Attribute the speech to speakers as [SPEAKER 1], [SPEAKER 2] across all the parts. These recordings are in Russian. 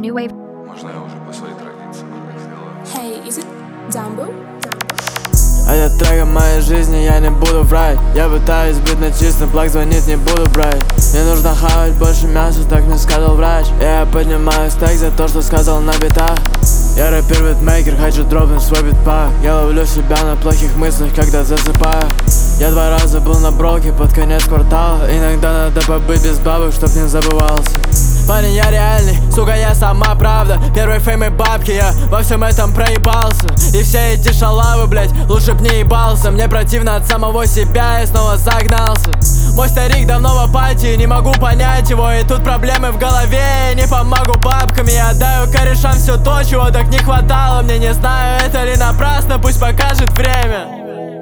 [SPEAKER 1] New Wave.
[SPEAKER 2] Можно я уже по своей традиции так сделаю?
[SPEAKER 3] Hey, is it Dumbo?
[SPEAKER 4] Этот трек о моей жизни, я не буду врать. Я пытаюсь быть на чистом, плак звонит, не буду брать. Мне нужно хавать больше мяса, так мне сказал врач. Я поднимаю стейк за то, что сказал на битах. Я рэпер, битмейкер, хочу дропнуть свой битпак. Я ловлю себя на плохих мыслях, когда засыпаю. Я 2 раза был на броке под конец квартала. Иногда надо побыть без бабок, чтоб не забывался. Парень, я реальный, сука, я сама правда. Первый фейм и бабки, я во всем этом проебался. И все эти шалавы, блять, лучше б не ебался. Мне противно от самого себя, я снова загнался. Мой старик давно в апатии, не могу понять его. И тут проблемы в голове, я не помогу бабками. Я отдаю корешам все то, чего так не хватало. Мне не знаю, это ли напрасно, пусть покажет время.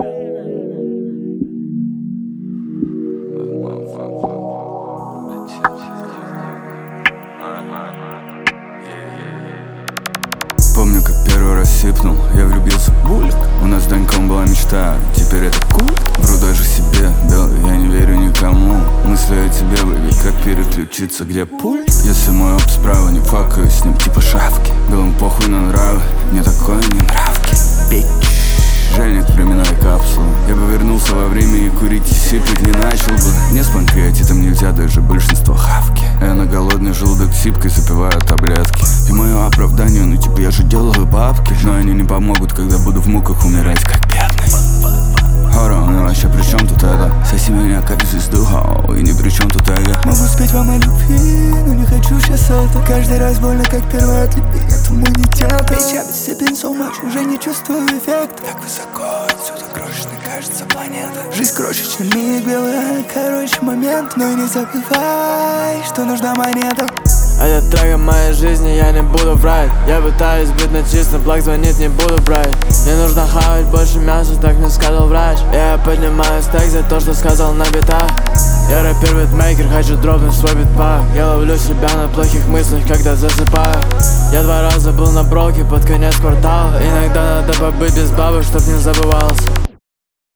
[SPEAKER 2] Помню, как первый раз сипнул, я влюбился в бульк. У нас с Даньком была мечта, теперь это культ. Вру даже себе, белый, я не верю никому. Мысли о тебе, baby, как переключиться, где пульт? Если мой опт справа, не факаю с ним, типа шавки. Белым похуй на нравы, мне такое не нравки. Бич, Женя, временная капсула. Я бы вернулся во время и курить и сипать не начал бы. Не с панкреатитом нельзя, даже большинство хавки. Я на голодный желудок сипкой запиваю таблетки. И мое оправдание, ну типа я же делаю бабки. Но они не помогут, когда буду в муках умирать как бедный. Хоро, ну вообще при чем тут это? Соси меня как звезду, и ни при чем тут эго.
[SPEAKER 5] Могу спеть вам о любви, но не хочу сейчас это. Каждый раз больно, как первый отлепить от иммунитета. Bitch, я бессипен so much, уже не чувствую эффекта. Так высоко, отсюда крошечной кажется планета. Жизнь крошечный миг, белый, короче момент. Но и не забывай, что нужна монета.
[SPEAKER 4] Этот трек о моей жизни, я не буду врать. Я пытаюсь быть на чистом, плак звонит, не буду брать. Мне нужно хавать больше мяса, так мне сказал врач. Я поднимаю стейк за то, что сказал на битах. Я рэпер, битмейкер, хочу дропнуть свой битпак. Я ловлю себя на плохих мыслях, когда засыпаю. Я 2 раза был на броке под конец квартала. Иногда надо побыть без бабок, чтоб не забывался.